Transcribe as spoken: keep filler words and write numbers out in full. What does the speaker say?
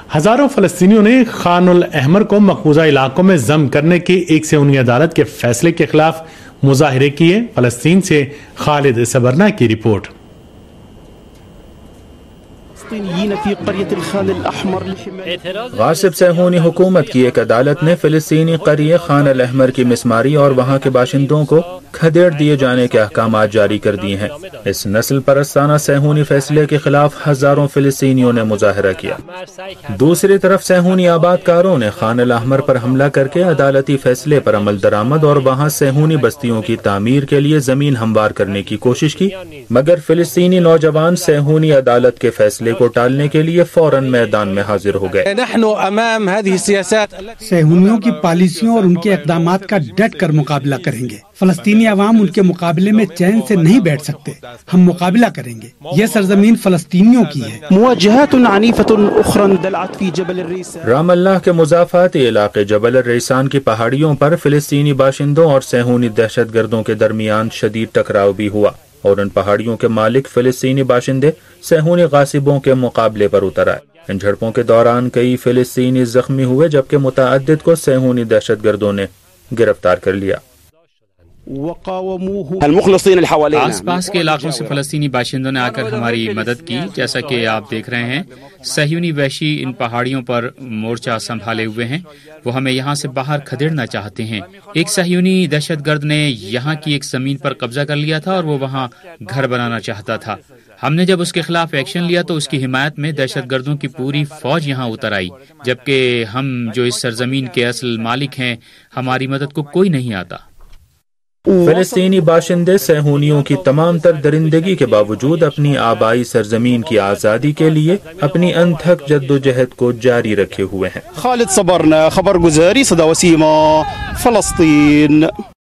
ہزاروں فلسطینیوں نے خان الاحمر کو مقبوضہ علاقوں میں ضم کرنے کی ایک سیہونی عدالت کے فیصلے کے خلاف مظاہرے کیے. فلسطین سے خالد صبرنا کی رپورٹ. غاصب صہیونی حکومت کی ایک عدالت نے فلسطینی قریہ خان الاحمر کی مسماری اور وہاں کے باشندوں کو کھدیڑ دیے جانے کے احکامات جاری کر دیے ہیں. اس نسل پرستانہ صہیونی فیصلے کے خلاف ہزاروں فلسطینیوں نے مظاہرہ کیا. دوسری طرف صہیونی آباد کاروں نے خان الاحمر پر حملہ کر کے عدالتی فیصلے پر عمل درآمد اور وہاں صہیونی بستیوں کی تعمیر کے لیے زمین ہموار کرنے کی کوشش کی، مگر فلسطینی نوجوان صہیونی عدالت کے فیصلے کو ٹالنے کے لیے فوراً میدان میں حاضر ہو گئے. صہیونیوں کی پالیسیوں اور ان کے اقدامات کا ڈٹ کر مقابلہ کریں گے. فلسطینی عوام ان کے مقابلے میں چین سے نہیں بیٹھ سکتے. ہم مقابلہ کریں گے. یہ سرزمین فلسطینیوں کی ہے. رام اللہ کے مضافاتی علاقے جبل الریسان کی پہاڑیوں پر فلسطینی باشندوں اور صہیونی دہشت گردوں کے درمیان شدید ٹکراؤ بھی ہوا اور ان پہاڑیوں کے مالک فلسطینی باشندے صہیونی غاصبوں کے مقابلے پر اتر آئے. ان جھڑپوں کے دوران کئی فلسطینی زخمی ہوئے جبکہ متعدد کو صہیونی دہشت گردوں نے گرفتار کر لیا. آس پاس کے علاقوں سے فلسطینی باشندوں نے آ کر ہماری مدد کی. جیسا کہ آپ دیکھ رہے ہیں صہیونی وحشی ان پہاڑیوں پر مورچہ سنبھالے ہوئے ہیں. وہ ہمیں یہاں سے باہر کھدیڑنا چاہتے ہیں. ایک صہیونی دہشت گرد نے یہاں کی ایک زمین پر قبضہ کر لیا تھا اور وہ وہاں گھر بنانا چاہتا تھا. ہم نے جب اس کے خلاف ایکشن لیا تو اس کی حمایت میں دہشت گردوں کی پوری فوج یہاں اتر آئی، جبکہ ہم جو اس سرزمین کے اصل مالک ہیں ہماری مدد کو کوئی نہیں آتا. فلسطینی باشندے صہیونیوں کی تمام تر درندگی کے باوجود اپنی آبائی سرزمین کی آزادی کے لیے اپنی انتھک جدوجہد کو جاری رکھے ہوئے ہیں. خالد صبرنا، خبر گزاری، صدا وسیمہ، فلسطین.